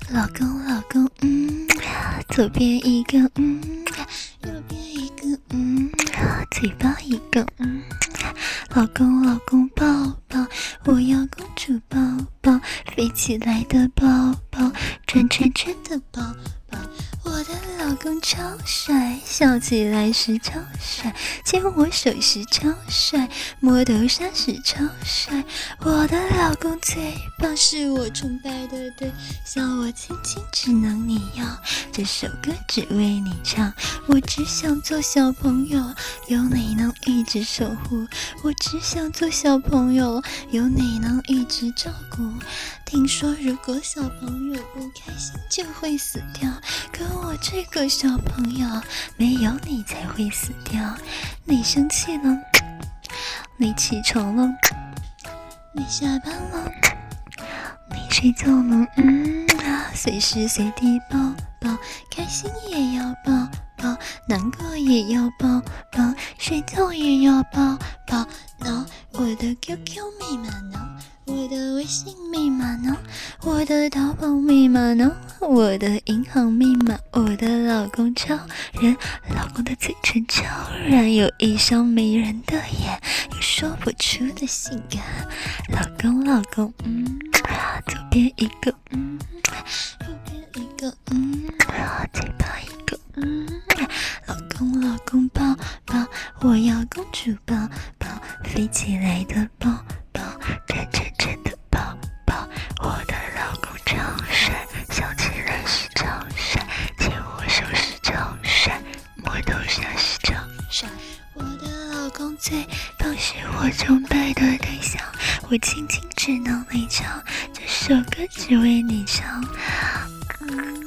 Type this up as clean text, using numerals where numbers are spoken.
老公老公，左边一个，右边一个，嘴巴一个，老公老公抱抱，我要公主抱抱，飞起来的抱抱，转圈圈的抱抱。我的老公超帅，笑起来时超帅，牵我手时超帅，摸头杀时超帅。我的老公最棒，是我崇拜的对象，我亲亲只能你要，这首歌只为你唱。我只想做小朋友，有你能一直守护。我只想做小朋友，有你能一直照顾。听说如果小朋友不开心就会死掉，可我这个小朋友没有你才会死掉。你生气了，你起床了，你下班了，你睡觉了，随时随地抱抱，开心也要抱抱，难过也要抱抱，睡觉也要抱抱。No， 我的 QQ 密码 No， 我的微信密码 No， 我的淘宝密码 No， 我的银行密码。我的老公超人，老公的嘴唇超软，有一双迷人的眼，有说不出的性感。老公老公，左边一个，右边一个，嘴巴一个，老公老公抱抱，我要公主抱抱，飞起来的抱抱，转圈圈的抱抱。我的老公超帅，笑起来是超帅，牵我手是超帅，摸头杀是超帅。我的老公最棒，是我崇拜的对象，我亲亲只能你唱，这首歌只为你唱。